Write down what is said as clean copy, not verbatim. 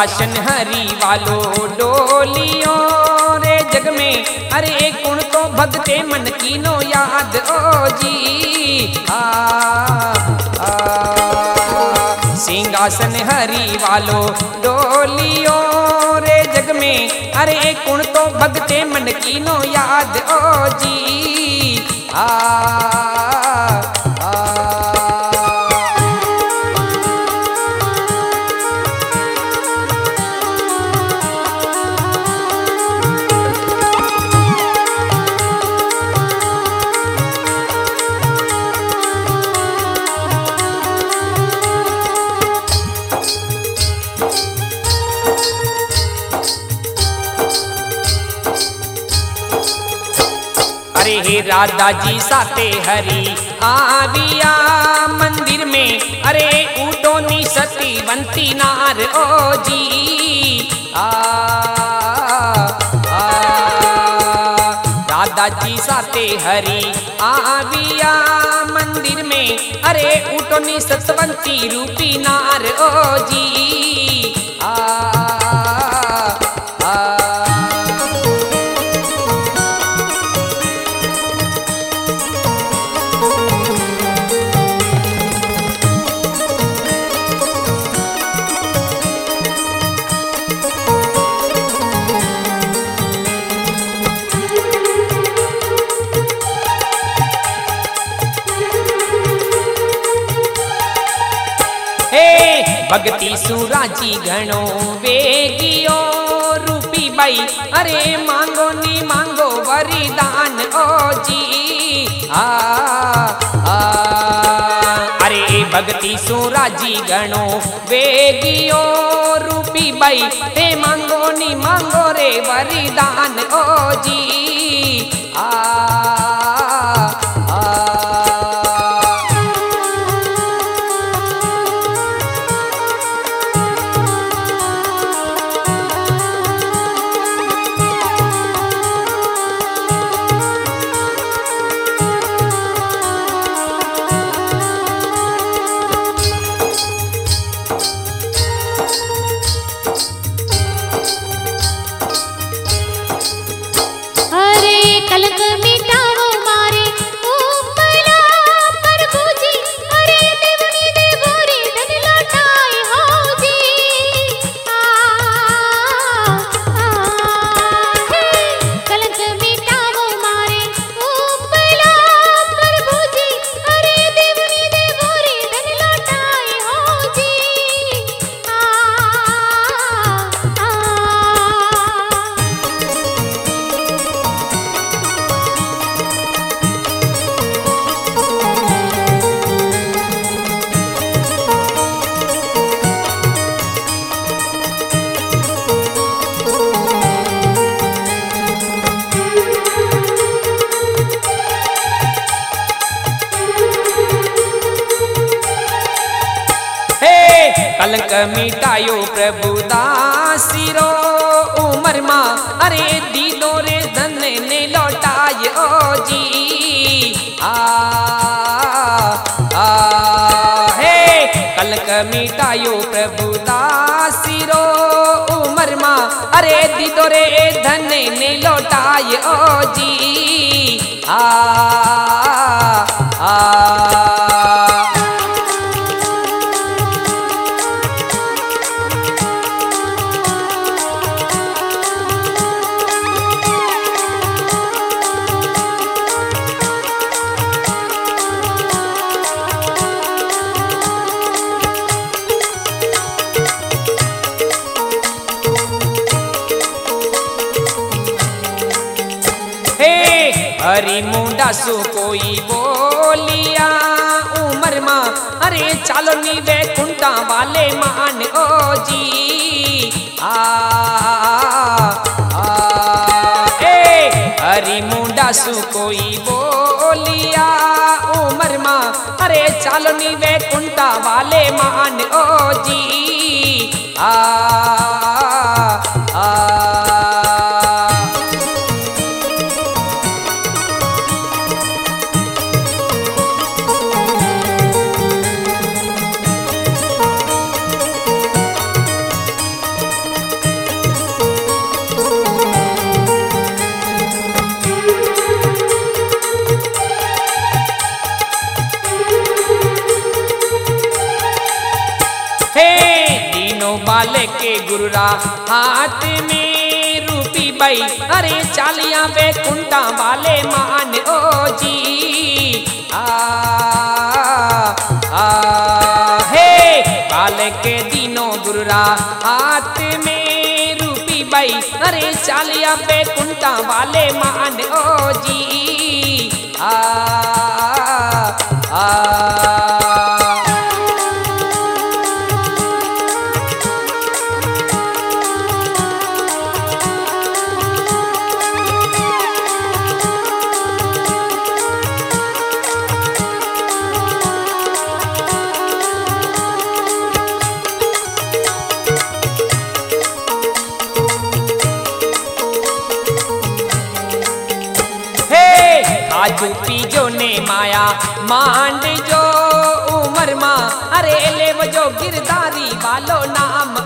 सिंहासन हरि वालो डोलियो रे जग में, अरे गुण तो भगते मन कीनो याद ओ जी। सिंहासन हरि वालो डोलियो रे जग में, अरे गुण तो भगते मन कीनो याद ओ जी। अरे हे राधा जी साते हरि आविया मंदिर में, अरे ऊटोनी सतीवंती नार ओ जी। राधा जी साते हरि आविया मंदिर में, अरे ऊटोनी सतवंती रूपी नार ओ जी। भक्ति सुराजी घणो वेगियो रूपी बाई, अरे मांगो नी मांगो वरदान ओ जी। अरे भक्ति सुराजी घणो वेगियो रूपी बाई, हे मांगो नी मांगो रे वरदान ओ जी। कलंक मिटायो प्रभु दासिरो उमर माँ, अरे दीदो रे धन ने लौटाय ओ जी। हे कलंक मिटायो प्रभु दासिरो उमर माँ, अरे दीदो रे धन ने लौटाय ओ जी। हरी मुंडा सु कोई बोलिया उमर माँ, अरे चालो नी वैकुंठा वाले मान ओ जी। हरी मुंडा सु कोई बोलिया उमर माँ, अरे चालो नी वैकुंठा वाले मान ओ जी। गुरुरा हाथ में रूपी बाई, अरे चालिया बैकुंठा वाले मान ओ जी। हे बाल के दिनों गुरुरा हाथ में रूपी बाई, अरे चालिया बैकुंठा वाले मान ओ जी। काजू पीजो ने माया मांड जो उमर माँ, अरे ले जो गिरधारी वालो नाम